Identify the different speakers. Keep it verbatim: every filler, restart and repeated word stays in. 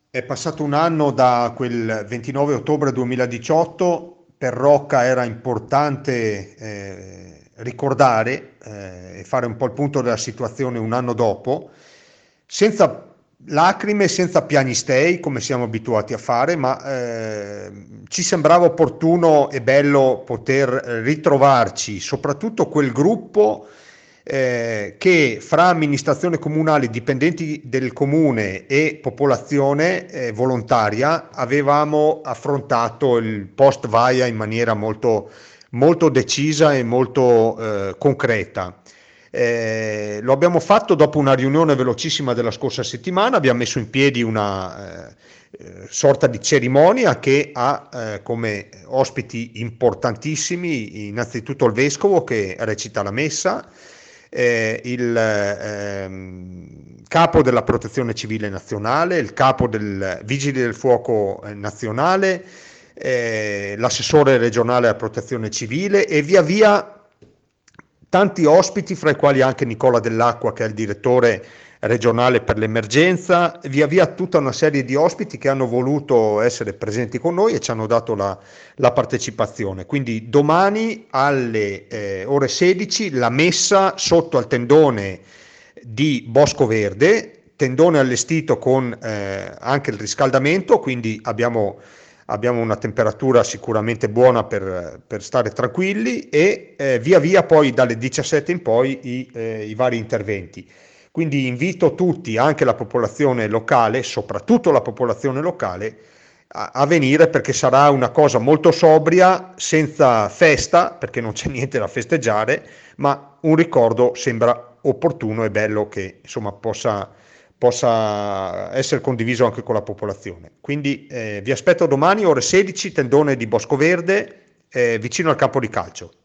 Speaker 1: È passato un anno da quel ventinove ottobre duemiladiciotto, per Rocca era importante eh, ricordare eh, e fare un po' il punto della situazione un anno dopo, senza lacrime, senza piagnistei, come siamo abituati a fare, ma eh, ci sembrava opportuno e bello poter ritrovarci, soprattutto quel gruppo eh, che fra amministrazione comunale, dipendenti del comune e popolazione eh, volontaria avevamo affrontato il post vaia in maniera molto, molto decisa e molto eh, concreta. Eh, lo abbiamo fatto dopo una riunione velocissima della scorsa settimana, abbiamo messo in piedi una eh, eh, sorta di cerimonia che ha eh, come ospiti importantissimi innanzitutto il vescovo che recita la messa, eh, il ehm, capo della Protezione Civile Nazionale, il capo del Vigili del Fuoco eh, Nazionale, eh, l'assessore regionale alla Protezione Civile e via via tanti ospiti, fra i quali anche Nicola Dell'Acqua, che è il direttore regionale per l'emergenza, via via tutta una serie di ospiti che hanno voluto essere presenti con noi e ci hanno dato la, la partecipazione. Quindi domani alle eh, ore sedici la messa sotto al tendone di Bosco Verde, tendone allestito con eh, anche il riscaldamento, quindi abbiamo abbiamo una temperatura sicuramente buona per, per stare tranquilli e eh, via via poi dalle diciassette in poi i, eh, i vari interventi. Quindi invito tutti, anche la popolazione locale, soprattutto la popolazione locale, a, a venire perché sarà una cosa molto sobria, senza festa, perché non c'è niente da festeggiare, ma un ricordo sembra opportuno e bello che insomma possa possa essere condiviso anche con la popolazione. Quindi eh, vi aspetto domani ore sedici, tendone di Bosco Verde, eh, vicino al campo di calcio.